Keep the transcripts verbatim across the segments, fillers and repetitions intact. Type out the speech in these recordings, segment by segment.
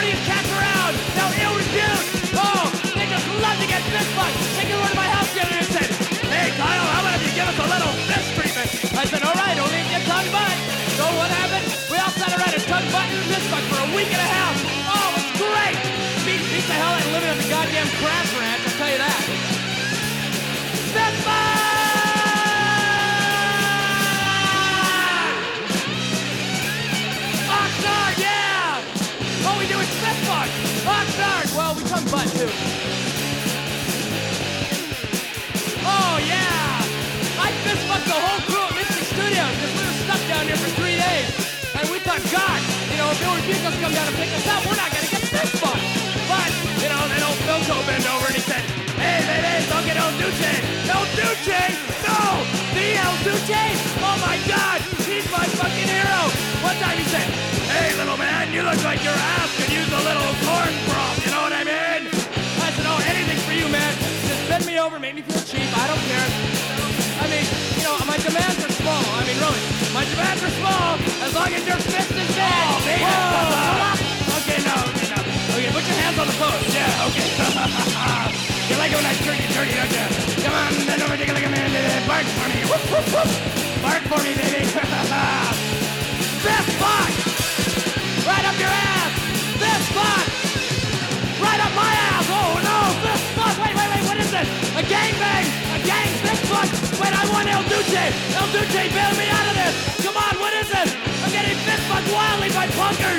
you cats around? Now ill-reviewed. Oh, they just love to get fist fucked. They came over to my house the other day and said, hey, Kyle, how about if you give us a little fist treatment? I said, all right, only if you tongue butt. So what happened? We all sat around and tongue butt and fist fucked for a week and a half. Oh, it was great. Beat, beat the hell out of living at the goddamn Crash Ranch, I'll tell you that. Fist fuck! Oxnard, yeah! All we do is fist fuck. Oxnard! Well, we tongue butt too. Oh, yeah! I fist fucked the whole crew at Mystic Studios because we were stuck down here for three days. And we thought, God, you know, if Bill Rebucos come down and pick us up, we're not gonna get fist fucked. But, you know, then old Philco bent over and he said, hey, baby, don't get El Duce. El Duce? No! The El Duce? Oh, my God! He's my fucking hero! One time he said, hey, little man, you look like your ass could use a little corn broth, you know what I mean? I said, oh, anything for you, man. Just bend me over, make me feel cheap, I don't care. I mean, you know, my demands are small. I mean, really, my demands are small as long as your fist is big. Oh, baby! Okay, no, okay, no. Okay, put your hands on the post. Yeah, okay. You like it when I turkey turkey, don't you? Come on, bend over, take a look at me, baby. Bark for me. Whoop, whoop, whoop. Bark for me, baby. Fist fuck! Right up your ass! Fist fuck! Right up my ass! Oh, no! Fist fuck! Wait, wait, wait, what is this? A gangbang! A gang fist fuck! Wait, I want El Duce! El Duce, bail me out of this! Come on, what is this? I'm getting fist fucked wildly by punkers!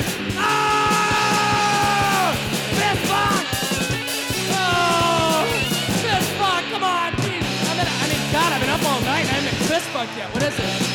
Oh! Fist fuck! Oh! Fist fuck! Come on, jeez! I'm in, I mean, God, I've been up all night and I haven't been fist fucked yet. What is it?